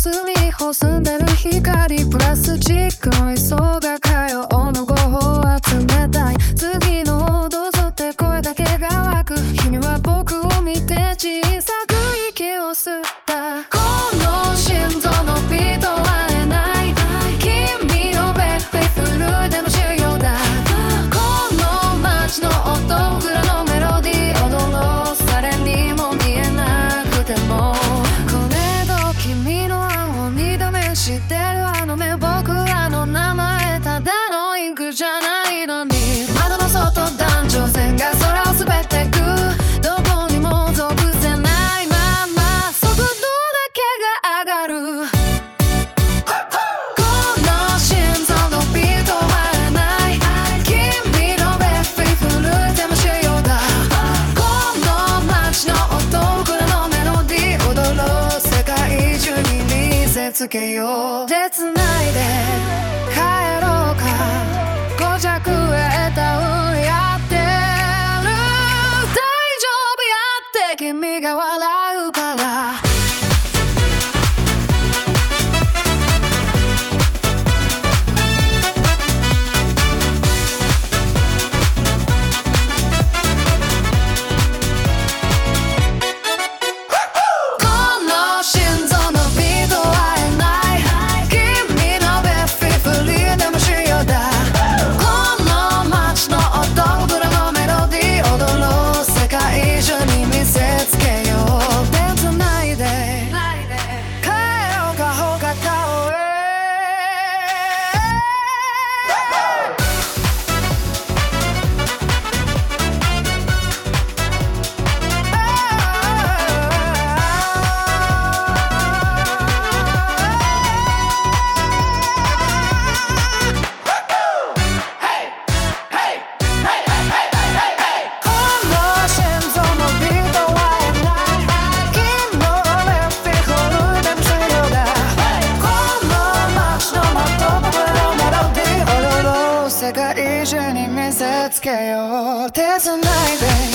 スに細んでる光プラスチックの磯が火曜の午後は冷たい次のどうぞって声だけが湧く君は僕を見て小さく息を吸ったこの心臓のビートはえない君のベッドフルでの修行だこの街の音裏のメロディー踊ろう誰にも見えなくてもこれぞ君の案を二度目知ってるあの目僕らの名前ただのインクじゃないのに窓の外男女線が空を滑ってくどこにも属せないまま速度だけが上がるこの心臓のビートはえない君のベッドフルでもしようだこの街の音これのメロディー踊ろう世界中に見せつけよう手繋いで帰ろうか5着へ歌うやってる大丈夫やって君が笑うから世界中に見せつけよう手繋いで